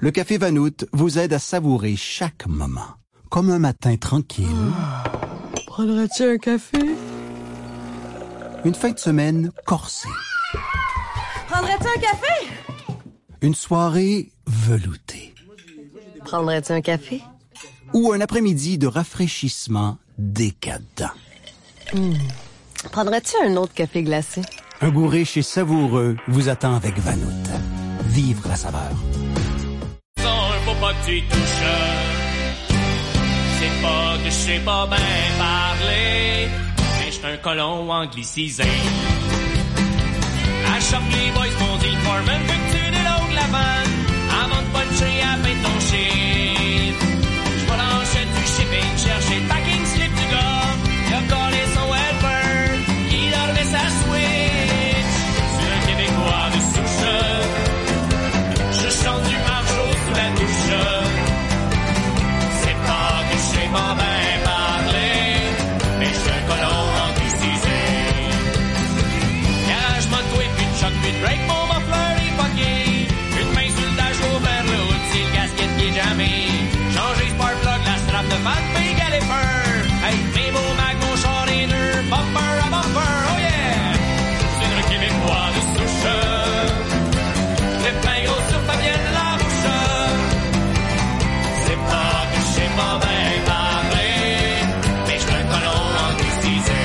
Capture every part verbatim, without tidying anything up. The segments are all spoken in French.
Le Café Vanout vous aide à savourer chaque moment, comme un matin tranquille. Oh, prendrais-tu un café? Une fin de semaine corsée. Prendrais-tu un café? Une soirée veloutée. Prendrais-tu un café? Ou un après-midi de rafraîchissement décadent. Mmh. Prendrais-tu un autre café glacé? Un goût riche et savoureux vous attend avec Vanout. Vivre la saveur. Faut pas que tu touches. C'est pas que je sais pas bien parler, mais j'suis un colon anglicisé. À choc, les boys m'ont dit Foreman, veux que tu déloades la vanne avant de puncher à peine ton shit. J'vais l'enchaîne du shipping, chercher le packing slip du gars. Y'a collé son helper, qui dormait sa switch. C'est un Québécois de souche. Je chante du marteau sous la douche. C'est pas que je sais pas bien parler, mais je suis un colon anglicisé. Garage moto et puis de choc, puis de break, mon muffler est fucké. Une main sur le dash vers le hood, c'est le gasket qui est jamais. Changer spark plug, la strap de mat, puis caliper. Hey, mes beaux mags, mon char et deux, bumper à bumper, oh yeah! C'est un Québécois de souche. Les pains gros sur Fabienne Larouche. C'est pas que je sais pas bien parler, mais je suis un colon anglicisé.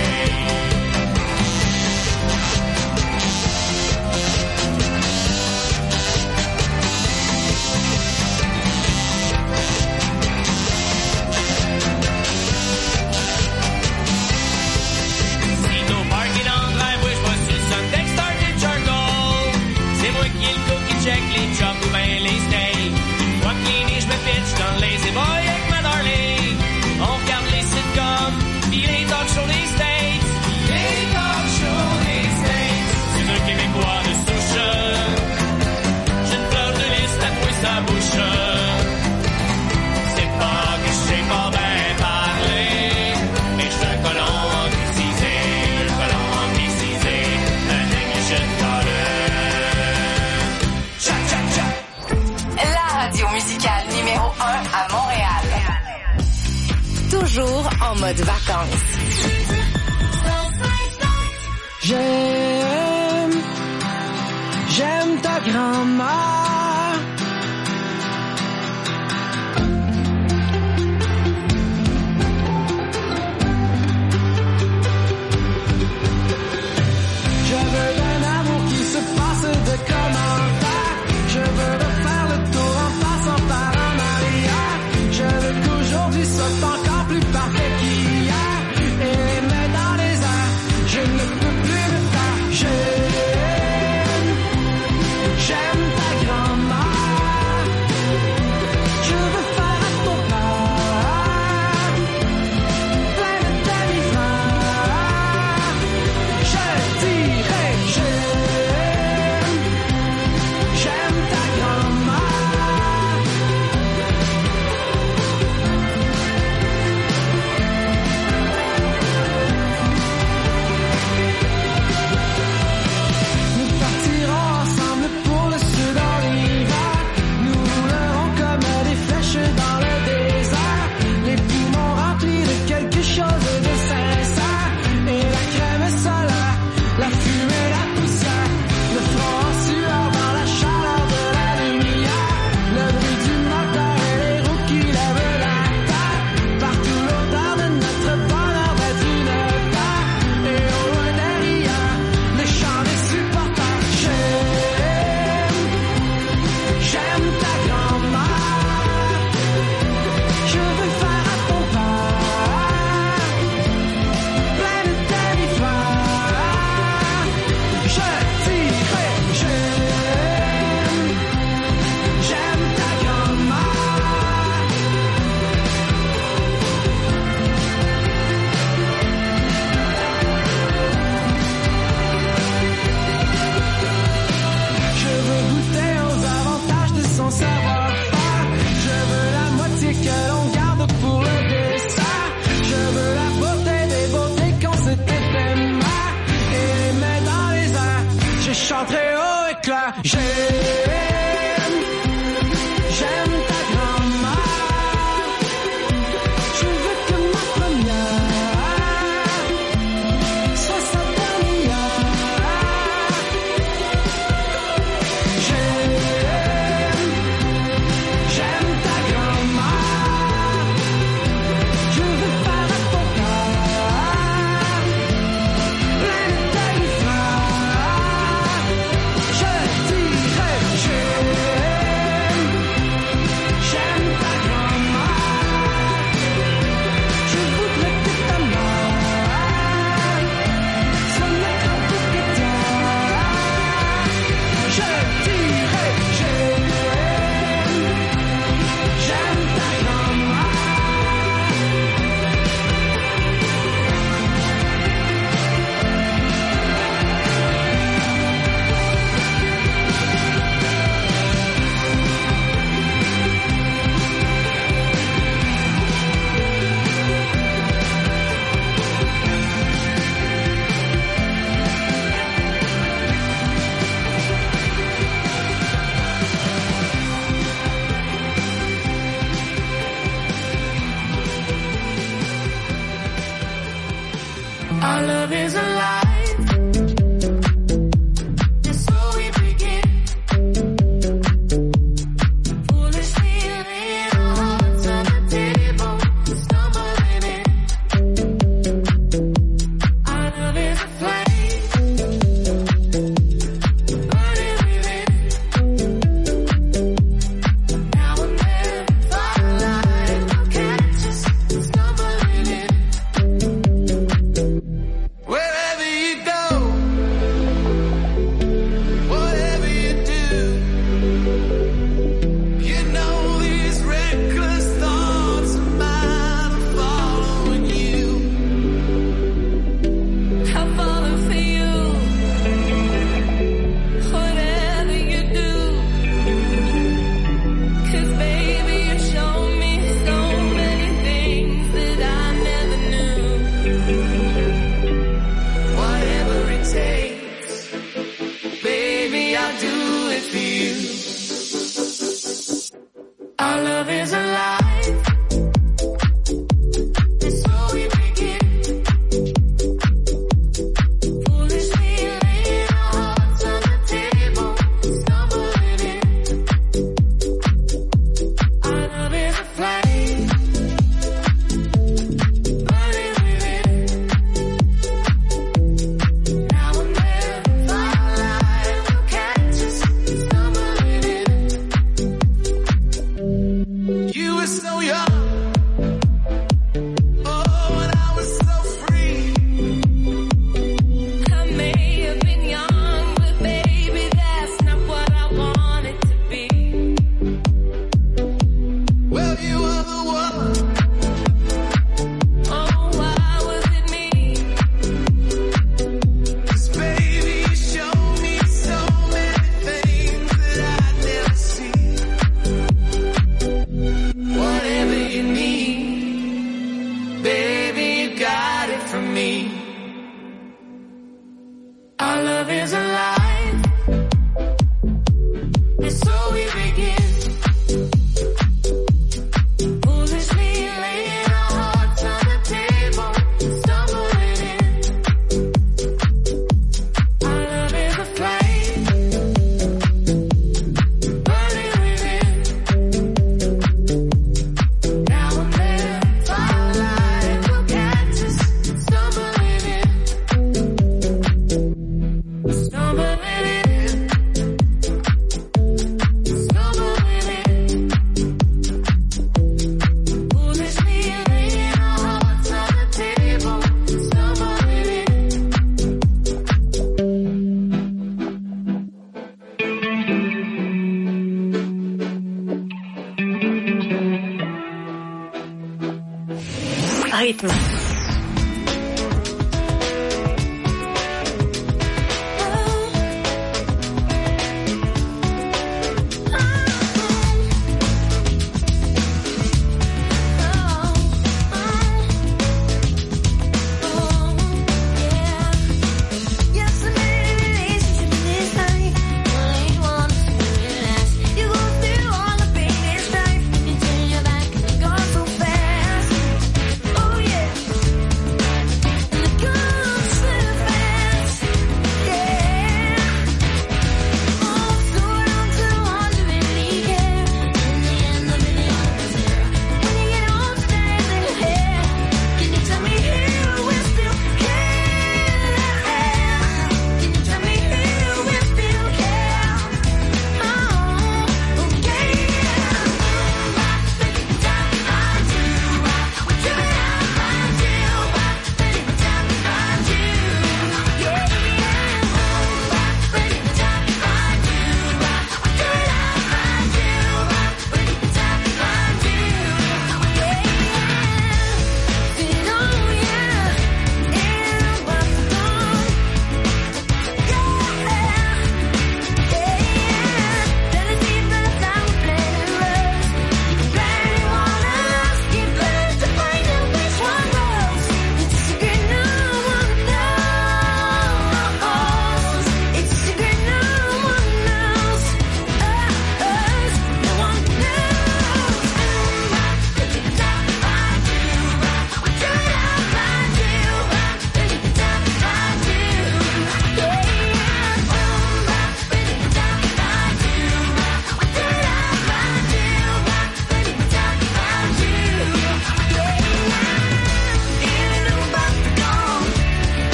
Sitôt parké dans le drive, oui, j'vois sur le Sundex starter charcoal. C'est moi qui ai le go qui check les chops ou ben les steaks. Une fois cleané, j'me pitch dans le lazy boy avec ma darling. On regarde les sitcoms, pis les talk shows des States. Les talk shows des States. C'est un Québécois de souche. J'ai une fleur de lys tatouée sa bouche. C'est pas que je sais pas bien parler, mais j'suis un colon anglicisé. Un colon anglicisé. Un English dollar. Cha cha cha. La radio musicale numéro un à Montréal. Toujours en mode vacances. J'aime, j'aime ta grand-mère. Je veux un amour qui se passe de commentaires. Je veux le faire le tour en passant par en arrière. Je veux qu'aujourd'hui soit encore plus parfait qu'hier. Et les mains dans les airs, je ne peux plus me taire. J'aime, j'aime ta grand-mère. Je veux faire à ton père plein de demi-frères. Je dirais j'aime, j'aime ta grand-mère. Nous partirons ensemble pour le sud en hiver. Nous roulerons comme des flèches dans le désert. Les poumons remplis de quelque chose de sincère. Et la crème solaire, la fumée, la poussière. Le front en sueur dans la chaleur de la lumière. Le bruit du moteur et les roues qui lèvent la terre. Partout l'odeur de notre bonheur d'être une terre. Et au loin derrière, le chant des supporters. J'aime, j'aime ta grand-mère. Je veux faire à ton père plein de demi-frères. Je dirais j'aime, j'aime ta grand-mère. Je veux goûter aux avantages de son savoir-faire. Je veux la moitié que l'on garde pour le dessert. Je veux la beauté des beautés qu'on s'était aimé. Et les mains dans les airs, je chanterai haut et clair. J'aime, j'aime rythme. Oh yeah.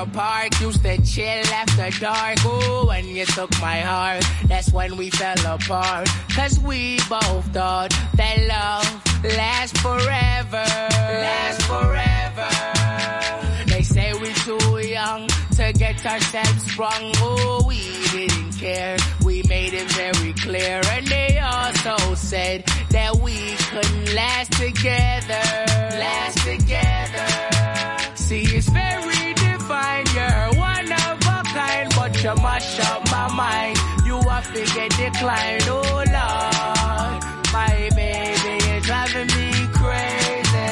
the park, used to chill after dark. Ooh, when you took my heart, that's when we fell apart. Cause we both thought that love lasts forever. Lasts forever. They say we're too young to get ourselves sprung. Oh, we didn't care. We made it very clear. And they also said that we couldn't last together. Last together. See, it's very divine. You're one of a kind, but you mash up my mind. You have to get declined. Oh, Lord, my baby, you're driving me crazy.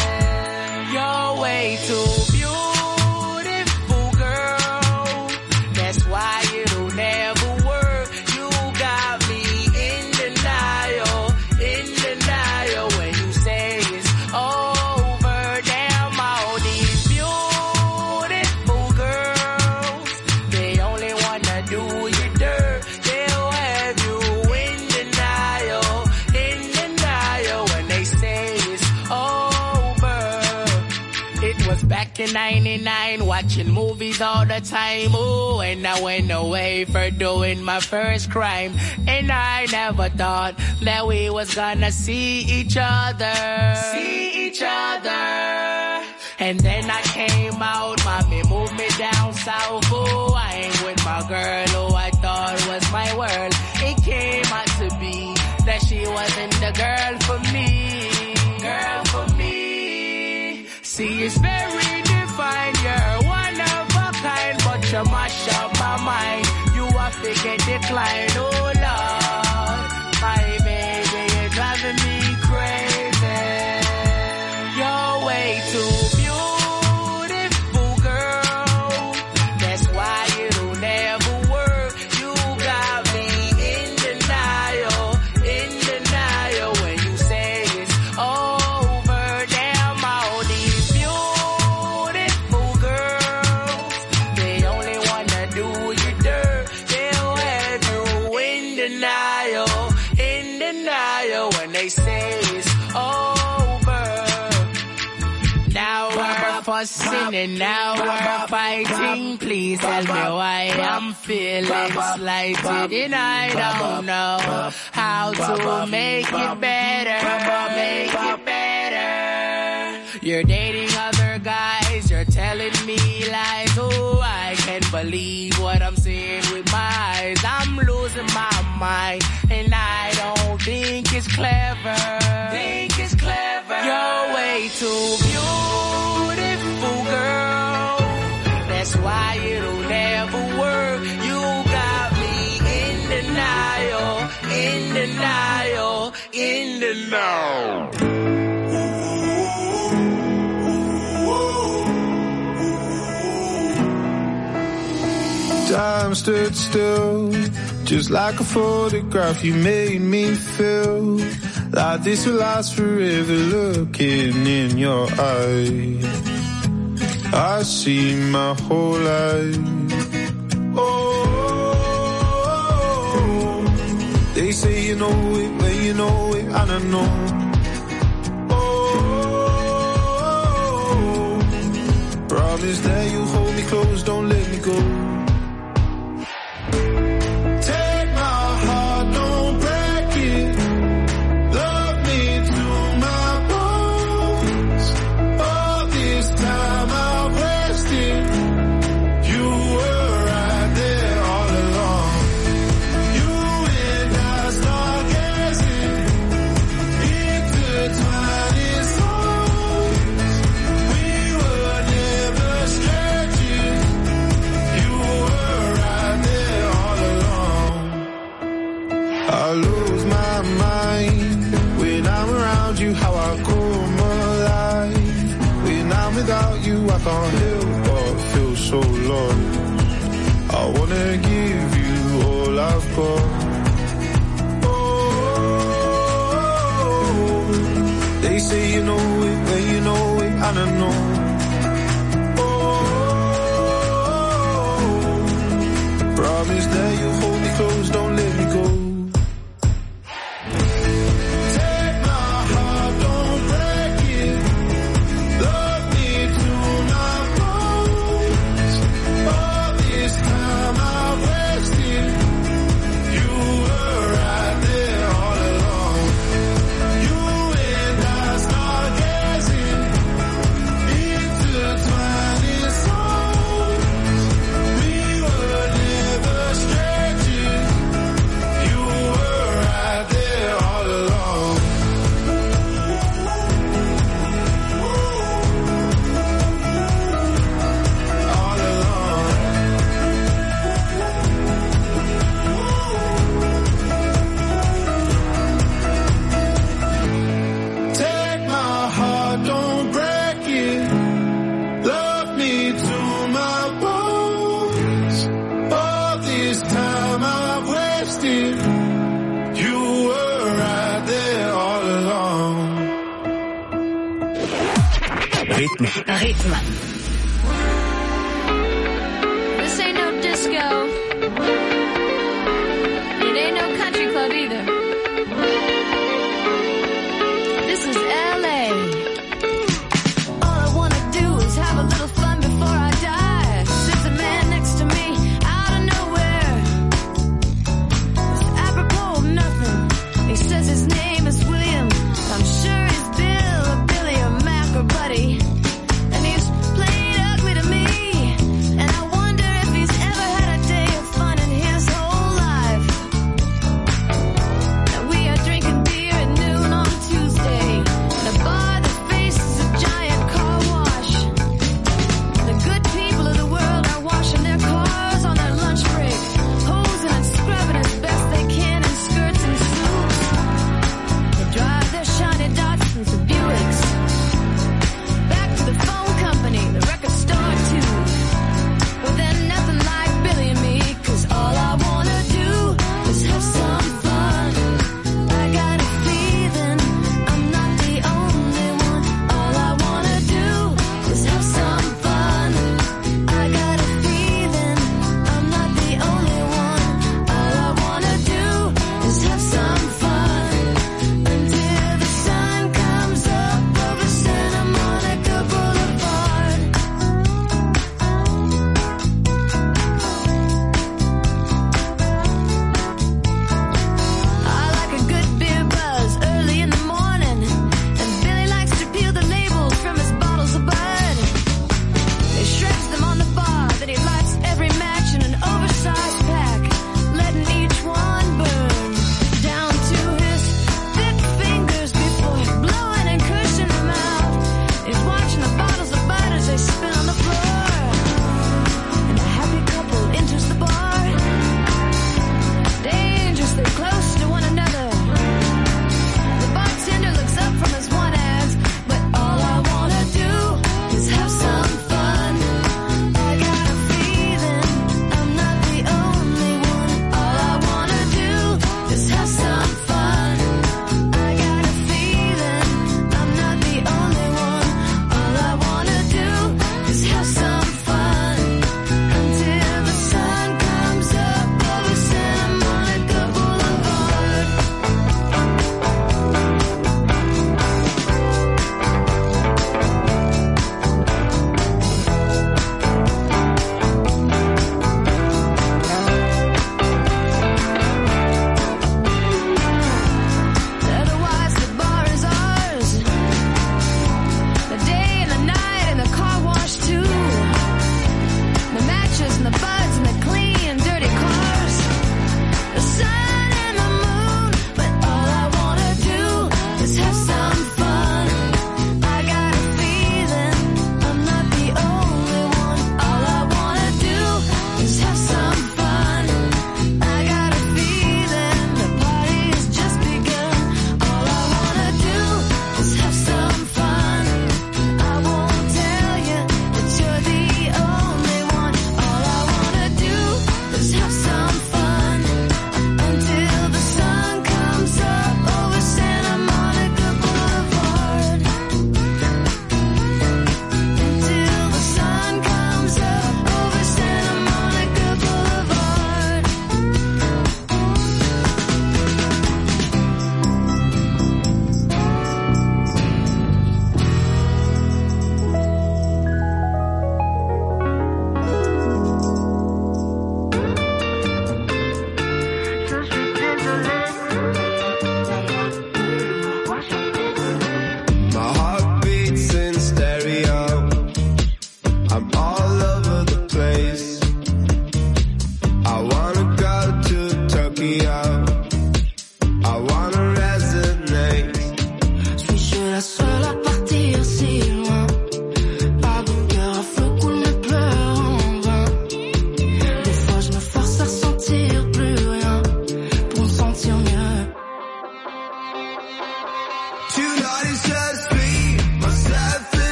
You're way too beautiful, girl. That's why it'll never work. You got me in denial, in denial when you say it's over. Damn, all these beautiful girls, they only wanna do you dirt. They'll have you in denial, in denial when they say it's over. It was back in ninety-nine, watching movies all the time. Ooh, and I went away for doing my first crime. And I never thought that we was gonna see each other. See each other. And then I came out, mommy moved me down south. Oh, I ain't with my girl who I thought was my world. It came out to be that she wasn't the girl for me. Girl for me. See, it's very divine. You're one of a kind, but you mash up my mind. You have to get declined. Oh, Lord, my baby, you're driving me crazy. You're way too beautiful, girl. That's why it'll never work. You got me in denial, in denial when you say it's over. Damn, all these beautiful girls, they only wanna do you dirt. They'll have you in denial, in denial when they say it's over. Now we're fussing and now we're fighting. Please tell me why I'm feeling slighted and I don't know how to make it better. Make it better. You're dating other guys, you're telling me lies. Oh, I can't believe what I'm seeing with my eyes. I'm losing my mind and I don't think it's clever. Think it's clever. You're way too beautiful, girl. That's why it'll never work. You got me in denial, in denial, in denial. Time stood still, just like a photograph. You made me feel like this will last forever. Looking in your eyes, I see my whole life. Oh, they say you know it, but you know it, and I know. Oh, promise that you hold me close, don't let me go. I can't help but feel so lost. I wanna give you all I've got. Oh, they say you know it, but you know it, and I know. Oh, promise that you hold me close, don't let me go. Rythme. Rythme. This ain't no disco. It ain't no country club either. This is L A. All I wanna do is have a little fun before I die. Sits a man next to me out of nowhere. It's apropos of nothing. He says his name is William. I'm sure he's Bill or Billy or Mac or Buddy. And he's playing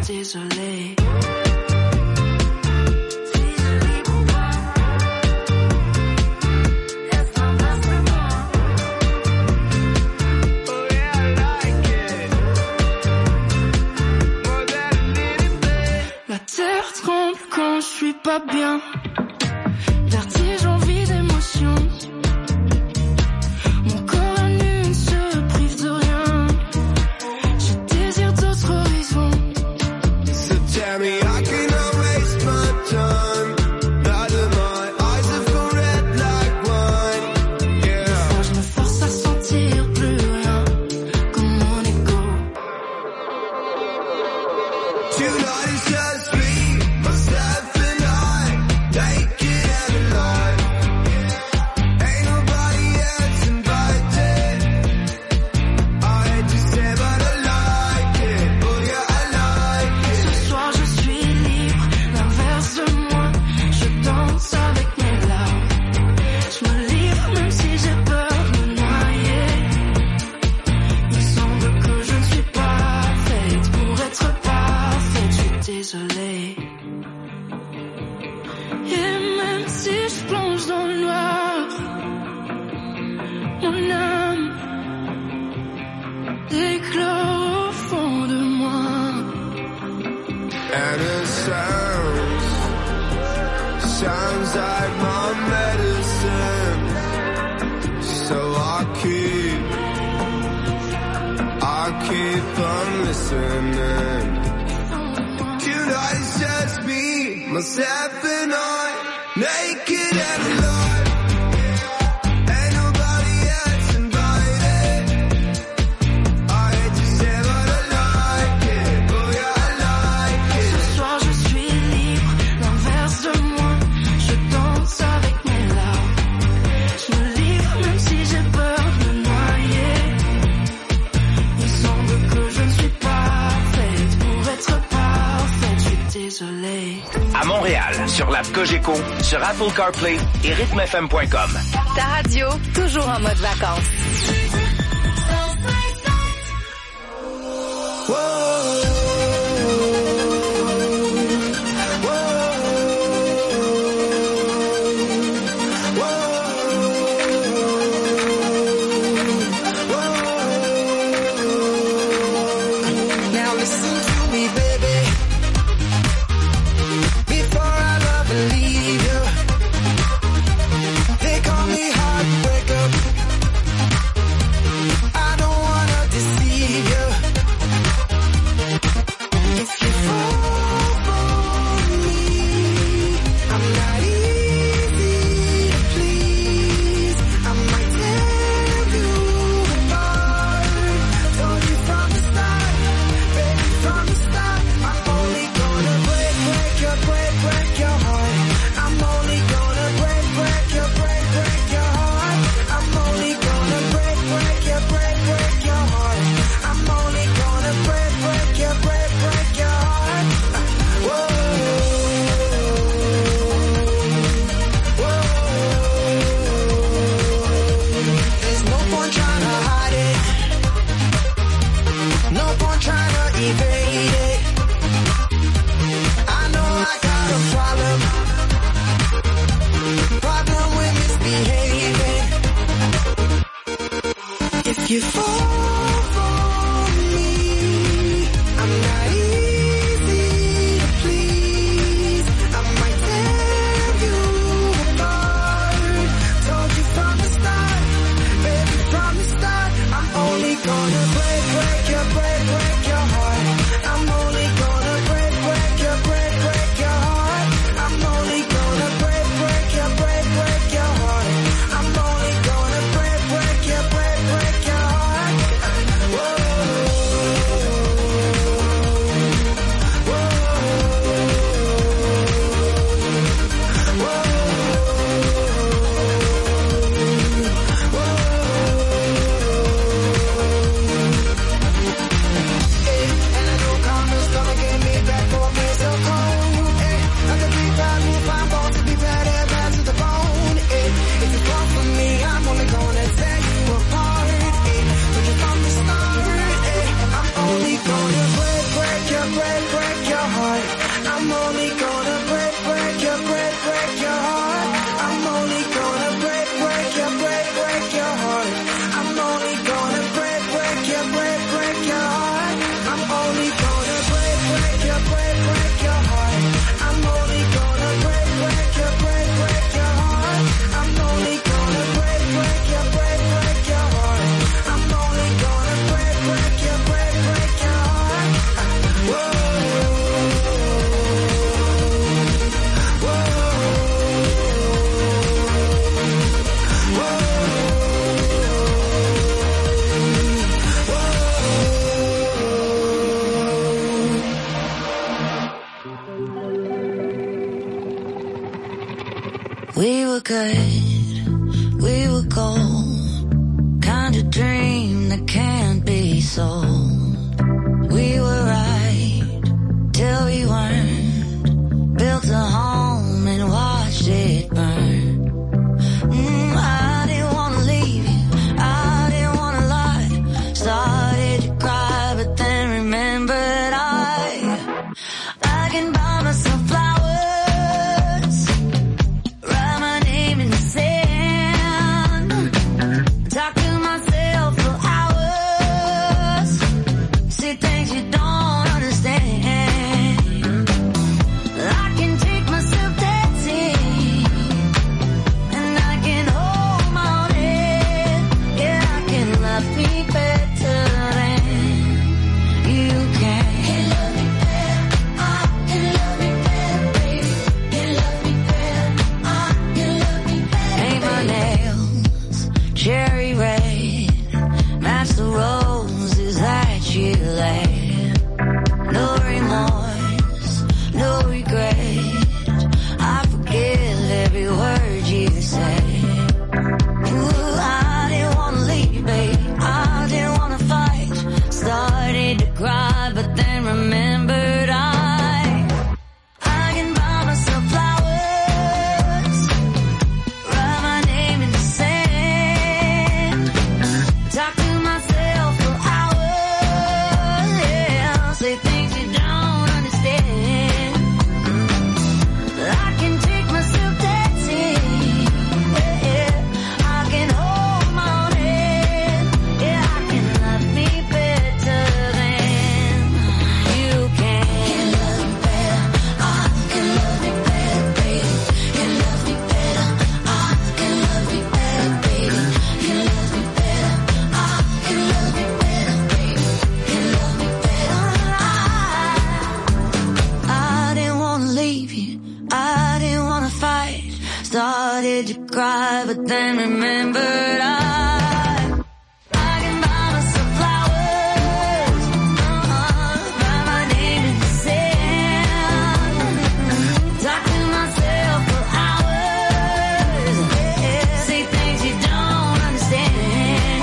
désolée. La terre tremble quand je suis pas bien. Vertige, envie d'émotion. Mon corps à nu ne se prive de rien. Je désire d'autres horizons. So tell me I cannot waste my time. Now that my eyes have gone red like wine. Yeah. Quand je me force à sentir plus rien comme mon ego. Tonight is just me, myself and I, naked and alive. Ain't nobody else invited. I hate to say but I like it. Oh yeah, I like it. Ce soir je suis libre, l'inverse de moi. Je danse avec mes larmes. Je me livre même si j'ai peur de me noyer. Il semble que je ne suis pas faite pour être parfaite. Je suis désolée. Et même si je plonge dans le noir, mon âme éclore au fond de moi. And it sounds, sounds like my medicine. So I keep, I keep on listening. Tonight is just me, myself and I, naked and alive. Ain't nobody else invited. I hate to say but I like it. Oh yeah, I like it. Ce soir je suis libre, l'inverse de moi. Je danse avec mes larmes. Je me livre même si j'ai peur de me noyer. Il semble que je ne suis pas faite pour être parfaite. Je suis désolée. À Montréal, sur l'app Cogeco, sur Apple CarPlay et rythme f m point com. Ta radio, toujours en mode vacances. Now listen to me, baby. Before I love and leave you, they call me heartbreaker. I don't wanna deceive you. If you fall for me, I'm not easy to please. I might tear you apart. Told you from the start, baby, from the start. I'm only gonna break, break your, break, break your heart. I'm only gonna break, break your, break, break your heart. I'm only gonna break, break your, break, break your heart. I'm only gonna break, break your, break, break your heart. Whoa, whoa. There's no point trying to hide it. No point trying to evade it. I know I got a problem. Problem with misbehaving. If you fall for me, I'm not easy to please. I might tear you apart. Told you from the start, baby, from the start. I'm only gonna break, break your, break, break your heart. I'm only gonna break, break your, break, break your heart. I'm only gonna break, break your, break, break your heart. I'm only gonna break, break your, break, break your heart. Whoa, whoa, and I know karma's gonna get me back for being so cold. Hey, I could be bad, move, I'm born to be bad, and bad to the bone. Hey, if you come for me, I'm only gonna tear you apart. Hey, told you from the start. Hey, I'm only gonna break, break your, break, break I'm only gonna break, break your, break, break your heart. I'm only gonna break, break your, break, break your heart. I'm only gonna break, break your, break, break your heart. I'm only gonna break, break your, break, break your heart. I'm only gonna break, break your, break, break your heart. I'm only gonna break, break your, break, break your heart. I'm only gonna break, break your, break, break your heart. Whoa. We were good, we were gold, kind of dream that can't be sold. We were right, till we weren't, built a home and watched it burn. Mm, I didn't wanna leave you, I didn't wanna lie, started to cry but then remembered I, I can buy myself flowers. Started to cry, but then remembered I, I can buy myself flowers, uh-huh, write my name in the sand, talk to myself for hours, yeah, say things you don't understand.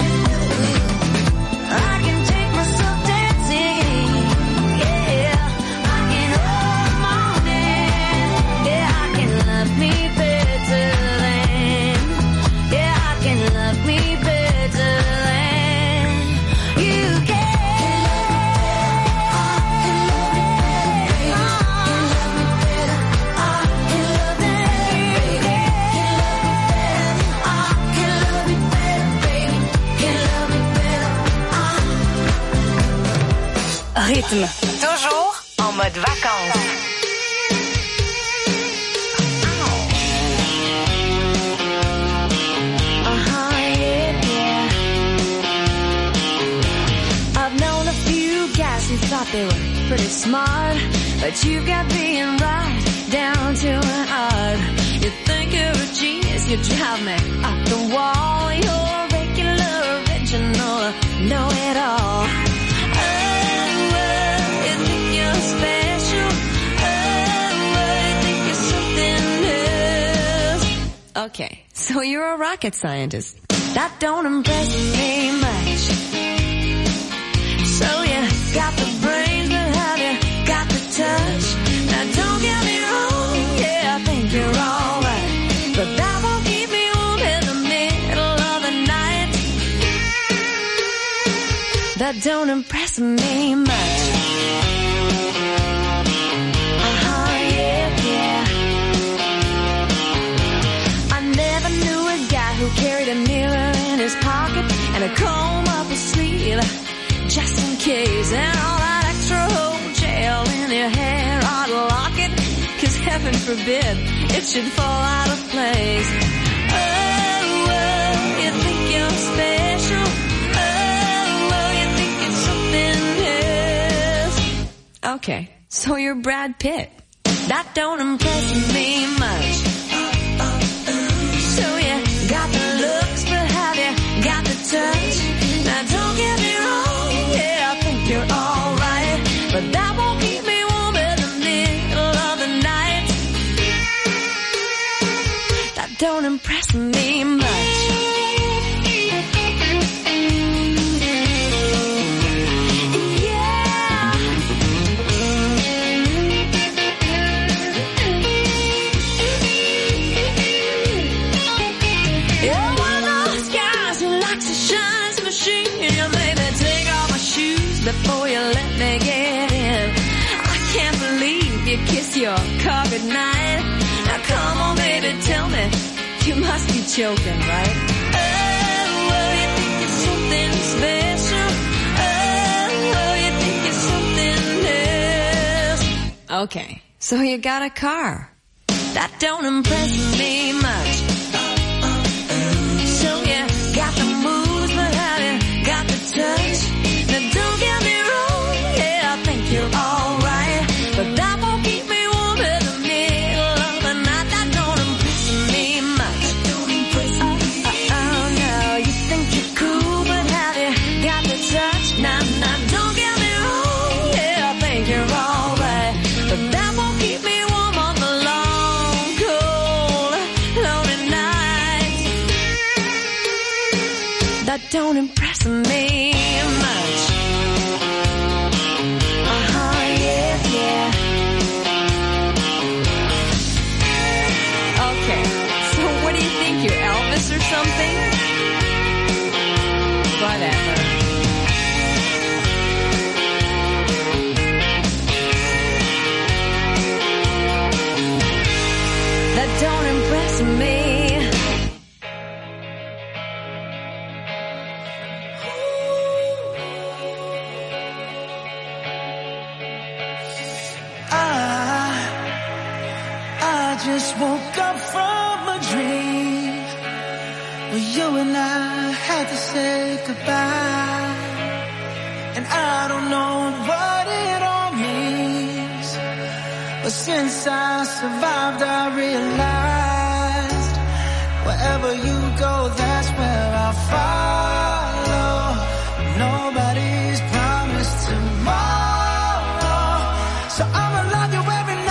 I can take myself dancing, yeah, I can hold my hand, yeah, I can love me better. Rythme. Toujours en mode vacances. Uh-huh, yeah, yeah. I've known a few guys who thought they were pretty smart, but you got being right down to an art. You think you're a genius, you drive me off the wall. You're regular, original, know it all. Special, oh, I think you're something else. Okay, so you're a rocket scientist. That don't impress me much. So you got the brains, but have you got the touch? Now don't get me wrong, yeah, I think you're alright, but that won't keep me warm in the middle of the night. That don't impress me much. Uh-huh. forbid, it should fall out of place. Oh, oh, you think you're special. Oh, oh, you think it's something else. Okay, so you're Brad Pitt. That don't impress me much. So you got the looks, but have you got the touch? Now don't get me wrong, yeah, I think you're alright, but that won't keep me warm in the middle of the night. That don't impress me much. Before you let me get in, I can't believe you kiss your car goodnight. Now come on, baby, tell me, you must be joking, right? Oh, oh, you think it's something special. Oh, oh, you think it's something else. Okay, so you got a car. That don't impress me much. So you got the moves, but have you got the touch? Now don't get me wrong, yeah, I think you're alright, but that won't keep me warm in the middle of the night. That don't impress me much. Don't impress me. Oh, oh, oh, no, you think you're cool, but have you got the touch? Nah, nah, don't get me wrong, yeah, I think you're alright, but that won't keep me warm on the long, cold, lonely nights. That don't impress me much. Uh-huh, yeah, yeah. Okay, so what do you think, you're Elvis or something? Whatever. That don't impress me. Just woke up from a dream where you and I had to say goodbye, and I don't know what it all means, but since I survived I realized wherever you go, that's where I'll follow. Nobody's promised tomorrow, so I'ma love you every night.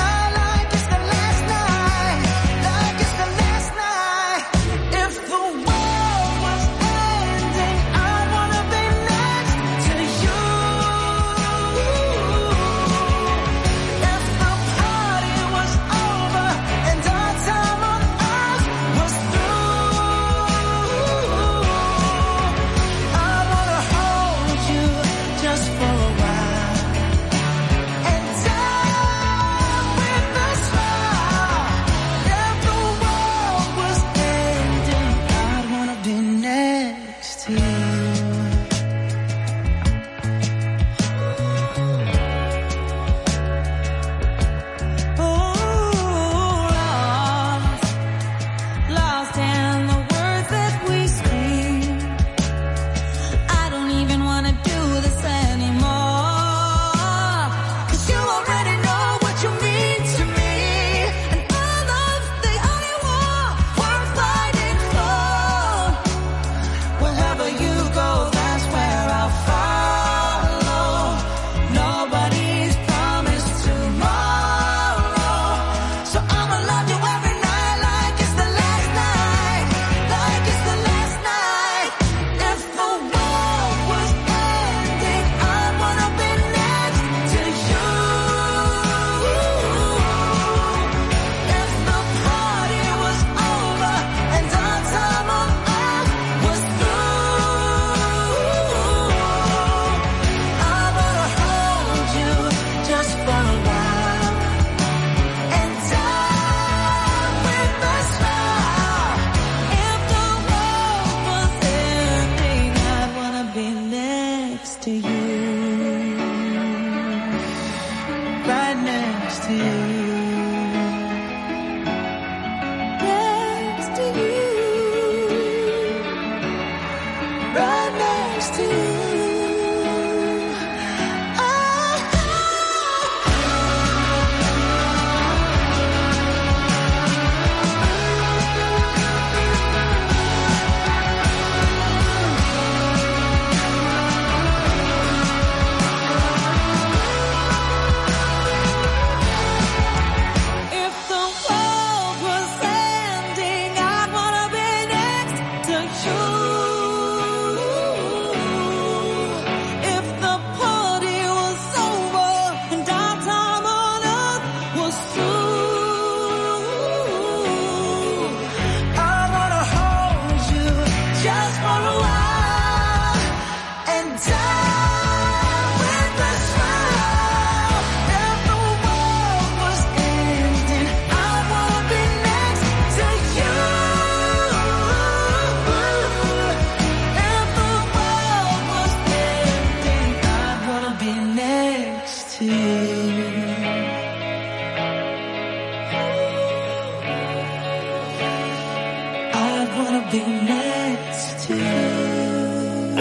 I wanna be next to you.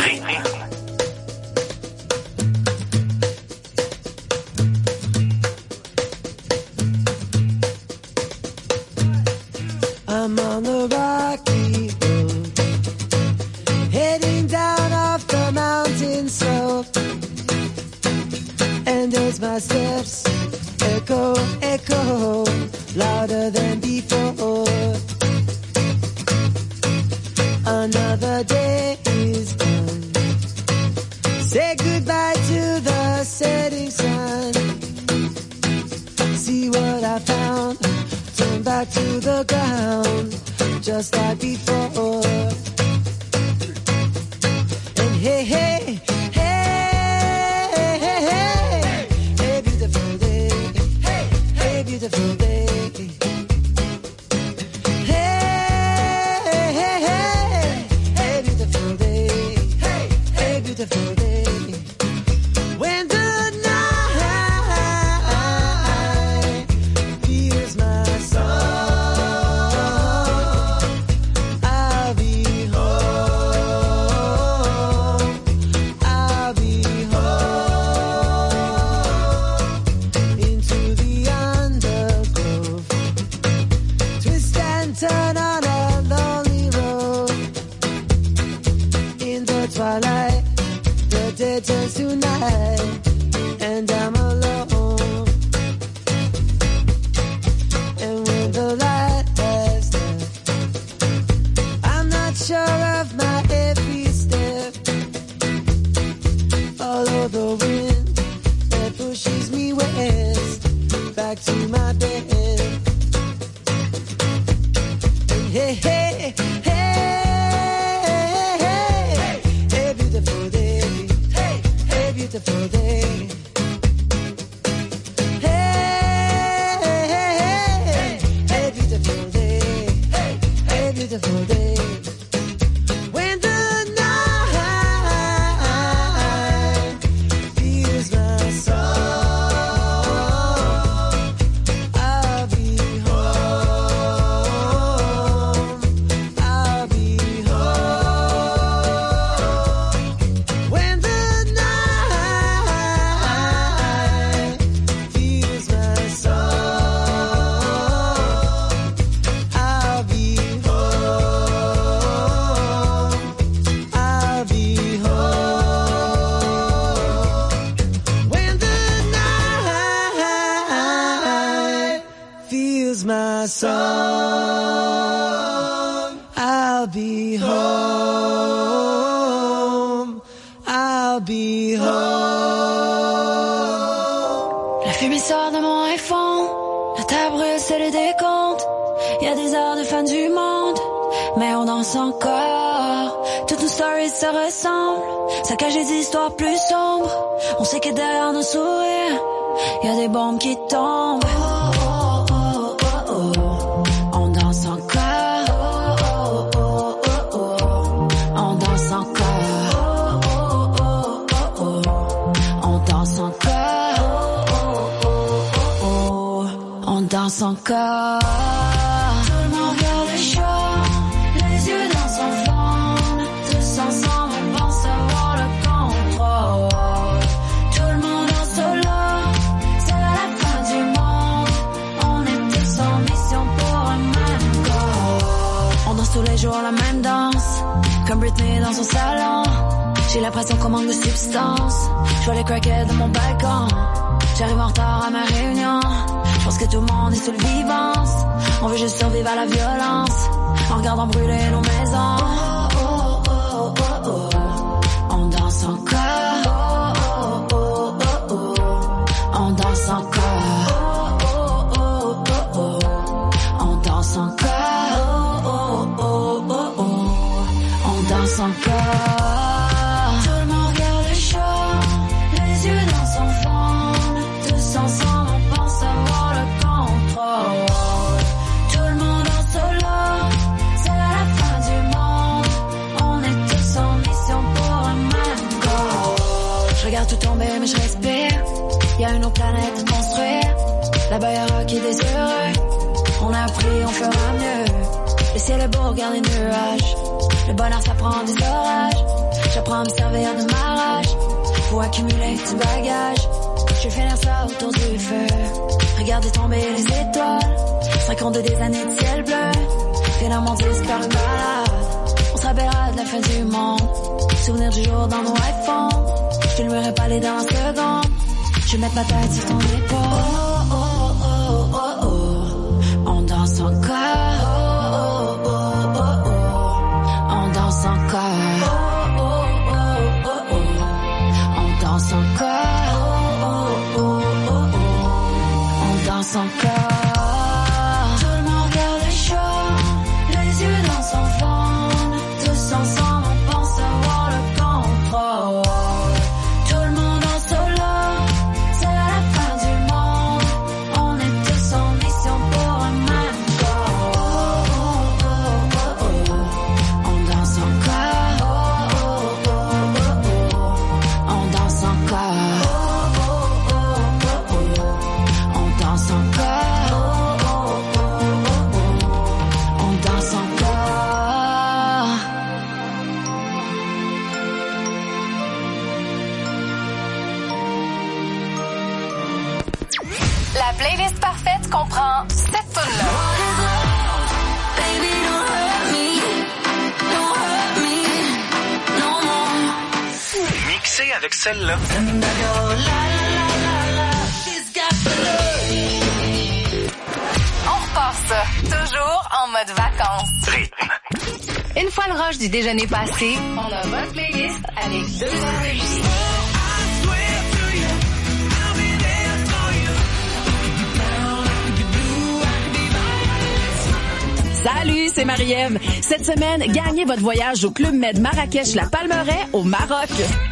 I'm on the rocky road, heading down off the mountain slope. And as my steps echo, echo, louder than before. Another day is done. Say goodbye to the setting sun. See what I found. Turn back to the ground, just like before. And hey, hey, hey, hey, hey, hey, beautiful day, hey, hey, beautiful day. Hey, hey, hey, hey, beautiful day, hey, hey, beautiful day. When the turns to night, and I'm alone. And when the light has left, I'm not sure of my every step. Follow the wind that pushes me west, back to my bed. And hey, hey, hey, hey, hey, beautiful day. Beautiful day. Hey, hey, hey, hey, beautiful day. Hey, hey, beautiful day. When the night feels my soul, I'll be home. I'll be home. When the my song, I'll be home, I'll be home. La fumée sort de mon iPhone, la table brûle, c'est le décompte. Y a des heures de fin du monde, mais on danse encore. Toutes nos stories se ressemblent, ça cache des histoires plus sombres. On sait que derrière nos sourires, y a des bombes qui tombent. Danse encore. Tout le monde regarde le show, les yeux dans son fond. Tous ensemble, on pense avoir le contrôle. Tout le monde en solo, c'est la fin du monde. On est tous en mission pour un même goal. On danse tous les jours la même danse, comme Britney dans son salon. J'ai l'impression qu'on manque de substance. Je vois les crackheads de mon balcon. J'arrive en retard à ma réunion. Je pense que tout le monde est sous le vivance. On veut juste survivre à la violence, en regardant brûler nos maisons. Oh, oh, oh, oh, oh. On danse encore. Oh, oh, oh, oh, oh. On danse encore. Oh, oh, oh, oh, oh. On danse encore. Oh, oh, oh, oh, oh. On danse encore. Tout le monde regarde le show, les yeux dans son fond. Tous ensemble, on pense avoir le contrôle. Tout le monde en solo, c'est la fin du monde. On est tous en mission pour un même goal. Je regarde tout tomber, mais je respire. Y'a une autre planète, on se qui était heureux. On a appris, on fera mieux. Le ciel est beau, regarde les nuages. Le bonheur, ça prend des orages. J'apprends à me servir de ma rage pour accumuler du bagage. Je vais finir ça autour du feu. Regarder tomber les étoiles. cinquante-deux des années de ciel bleu. Finalement disparu balade. On se rappellera de la fin du monde. Souvenir du jour dans nos iPhones. Je filmerai pas les dernières secondes. Je vais mettre ma tête sur ton épaule. Oh, oh, oh, oh, oh. On danse encore. Oh, oh, oh, oh, oh. On danse encore. Oh, oh, oh, oh, oh. On danse encore. Oh, oh, oh, oh, oh. On danse encore. Tout le monde regarde les shows, les yeux dans son fond. Tous ensemble, on pense avoir le contrôle. Tout le monde en solo, c'est la fin du monde. On est tous en mission pour un même goal. Oh, oh, oh, oh, oh. On danse encore. Oh, oh, oh, oh, oh. On danse encore. Oh, oh, oh, oh, oh. On danse encore. Oh, oh, oh, oh, oh. On danse encore. La playlist parfaite comprend cette tune-là. Baby, don't hurt me. Don't hurt me. No more. Mixé avec celle-là. And I go la la la la la. She's got the look. On repart ça, toujours en mode vacances. Rythme. Une fois le rush du déjeuner passé, on a votre playlist avec deux heures de musique. Salut, c'est Marie-Ève. Cette semaine, gagnez votre voyage au Club Med Marrakech-La Palmeraie au Maroc.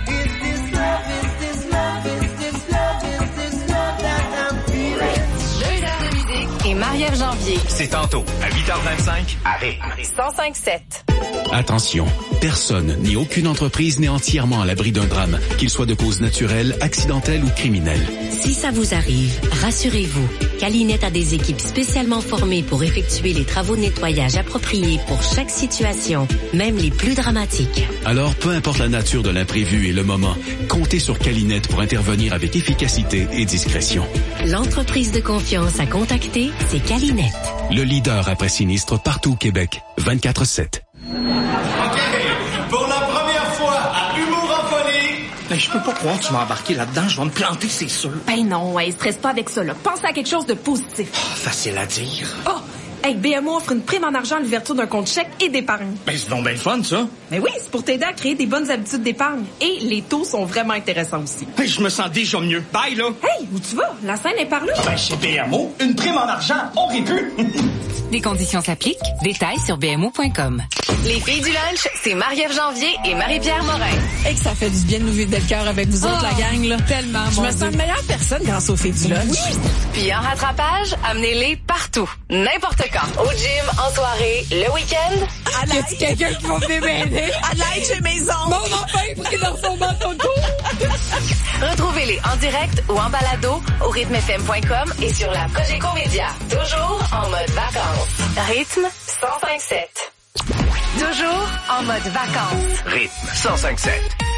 Deux heures de musique et Marie-Ève Janvier. C'est tantôt, à huit heures vingt-cinq, à Rythme. cent cinq sept. Attention, personne ni aucune entreprise n'est entièrement à l'abri d'un drame, qu'il soit de cause naturelle, accidentelle ou criminelle. Si ça vous arrive, rassurez-vous, Calinette a des équipes spécialement formées pour effectuer les travaux de nettoyage appropriés pour chaque situation, même les plus dramatiques. Alors, peu importe la nature de l'imprévu et le moment, comptez sur Calinette pour intervenir avec efficacité et discrétion. L'entreprise de confiance à contacter, c'est Calinette. Le leader après sinistre partout au Québec, vingt-quatre sept. OK, pour la première fois à Humour en folie. Ben, je peux pas croire que tu m'as embarqué là-dedans. Je vais me planter, c'est sûr. Ben non, ouais, stresse pas avec ça, là. Pense à quelque chose de positif. Oh, facile à dire. Oh! Hey, B M O offre une prime en argent à l'ouverture d'un compte chèque et d'épargne. Ben, c'est donc bien le fun, ça. Mais oui, c'est pour t'aider à créer des bonnes habitudes d'épargne. Et les taux sont vraiment intéressants aussi. Hey, je me sens déjà mieux. Bye, là. Hey, où tu vas? La scène est par là. Ben, chez B M O, une prime en argent, on rit plus. Des conditions s'appliquent. Détails sur b m o point com. Les filles du lunch, c'est Marie-Ève Janvier et Marie-Pierre Morin. Et que ça fait du bien de nous vider le cœur avec vous autres, Oh, la gang, là. tellement, Je mon me sens Dieu. une meilleure personne grâce aux filles du lunch. Oui. Puis en rattrapage, amenez-les partout, n'importe quand. Au gym, en soirée, le week-end. Y a-tu quelqu'un qui va venir m'aider? Adelaide, j'ai mes ongles. Mon enfant est pris dans son manteau de dos. Retrouvez-les en direct ou en balado au rythme f m point com et sur la Cogeco Média. Toujours en mode vacances. Rythme cent cinq sept. Toujours en mode vacances. Rythme cent cinq sept.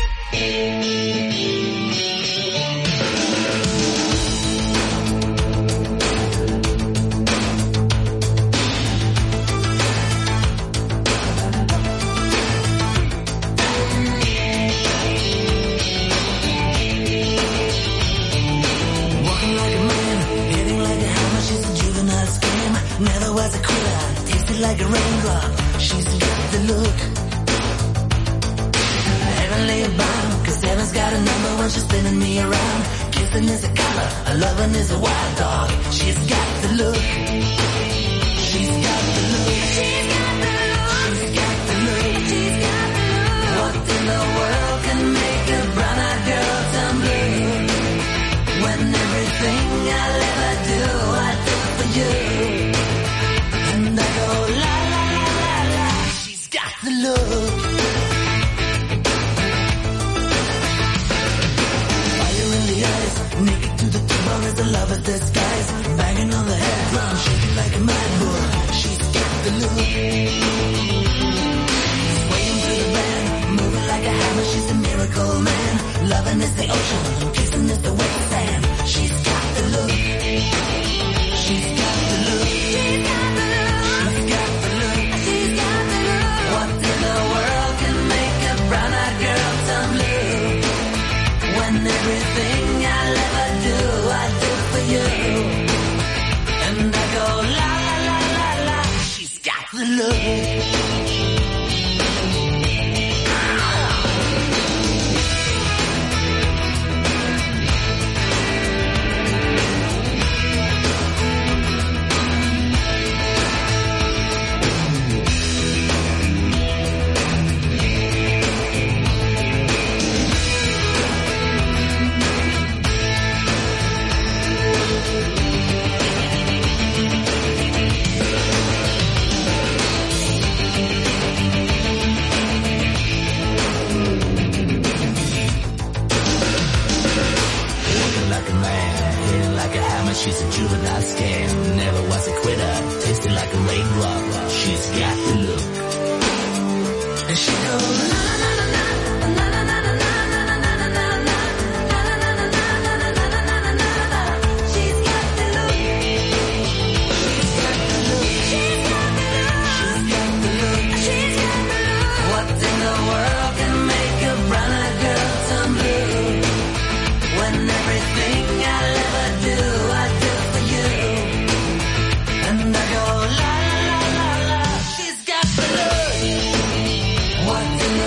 Never was a quitter, tasted like a raindrop. She's got the look. Heavenly bound, cause heaven's got a number when she's spinning me around. Kissing is a color, a loving is a wild dog. She's got the look. She's got the look. She's got the look. She's got the look. She's got the look. What in the world can make a brown-eyed girl turn blue? When everything I'll ever do, I do for you. And I go la la la la la. She's got the look. Fire in the eyes, naked to the bone as the love at the skies, banging on the head drum, shaking like a mad bull. She's got the look. Swaying through the band, moving like a hammer. She's a miracle man. Loving is the ocean, kissing is the wet sand. She's got the look. She's got the look. She's got the look. She's got the look. She's got the look. What in the world can make a brown-eyed girl turn blue? When everything I'll ever do, I do for you. And I go la la la la la. She's got the look. She's a juvenile scam, never was a quitter, tasted like a raindrop. She's got the look. And she goes na na na na na na na na na na na na na na. She's got the look. She's got the look. She's got the look. She's got the look. What in the world can make a brown-eyed girl turn blue? When everything I'll ever do, I do for you. And I go la la la la la. She's got the look. What in the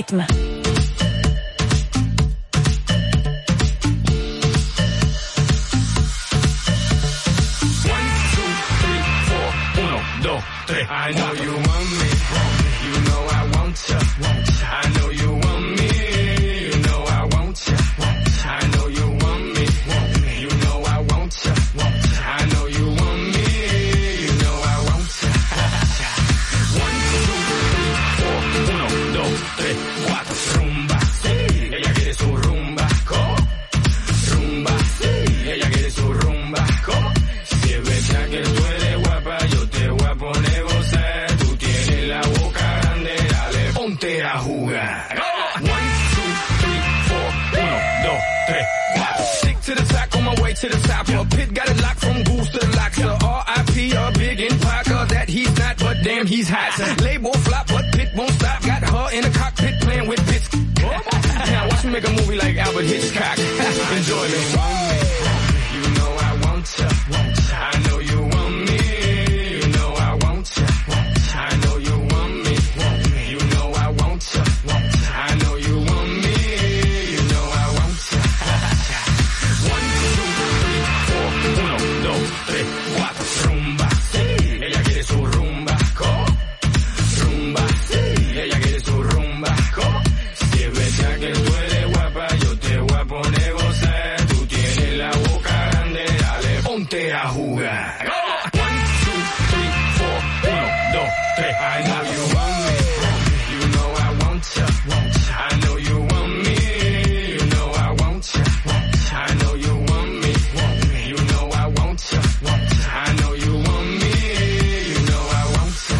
rythme. I know you want me, you know I want ya. I know you want me, you know I want ya. I know you want me, you know I want ya. I know you want me, you know I want ya. One, two, three, four, uno, dos, tres, cuatro, rumba, sí, ella quiere su rumba, ¿cómo? Rumba, sí, ella quiere su rumba, ¿cómo? Si es verdad que tú eres guapa, yo te voy a poner a jugar. One, two, three, four, uno, dos, tres, cuatro. Stick to the top, on my way to the top. Your pit got it locked from goose to the locks. So R I P a big in Parker that he's not, but damn he's hot. Label flop, but Pit won't stop. Got her in the cockpit playing with bits. Now watch me make a movie like Albert Hitchcock. Enjoy me. You know I want ya. I know you want me. You know I want ya. I know you want me. You know I want ya. I know you want me. You know I want ya. One, two, three, four, uno, dos, tres, cuatro. Rumba, sí, ella quiere su rumba, ¿cómo? Rumba, sí, ella quiere su rumba, ¿cómo? Si es verdad que tú eres guapa, yo te voy a poner gozar. Tú tienes la boca grande, dale, ponte a jugar. One, two, three, four, uno, dos, tres. I know you want me. You know I want ya. I know you want me. You know I want ya. I know you want me. You know I want ya. I know you want me. You know I want ya.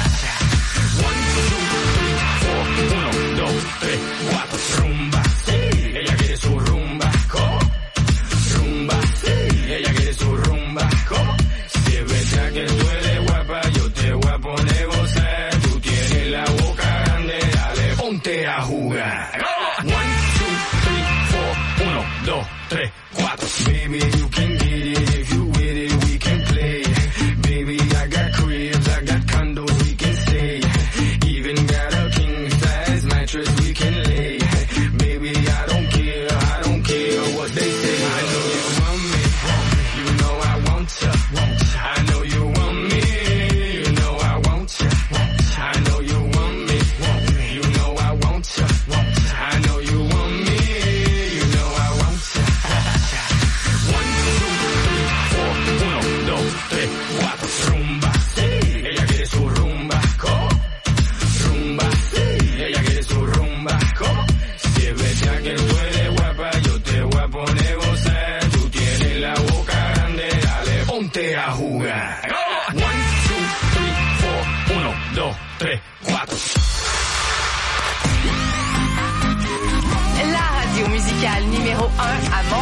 One, two, three, four, uno, dos, tres, cuatro. Rumba, sí, ella quiere su rumba, ¿cómo? Rumba, sí, ella quiere su rumba, ¿cómo? Si es verdad que tú eres guapa, yo te voy a poner gozar. Tú tienes la boca grande, dale, ponte a jugar. One, two, three, four, uno, dos, tres, cuatro. Baby, you can get it if you with it, we can play. Baby, I got cribs, I got condos, we can stay. Even got a king size mattress we can lay. Baby, I don't care, I don't care what they say. I know you want me, you know I want ya. I know you want me, you know I want ya. I know you want me, you know I want ya. I know you want me, you know I want ya. One, two, three, four, uno, dos, tres, cuatro. Rumba, sí, ella quiere su rumba, ¿cómo? Rumba, sí, ella quiere su rumba, ¿cómo? Si es verdad que tú eres guapa, yo te voy a poner gozar. Tú tienes la boca grande, dale, ponte a jugar. One, two, three, four, uno, dos, tres, cuatro. La radio musicale numéro un à Montréal.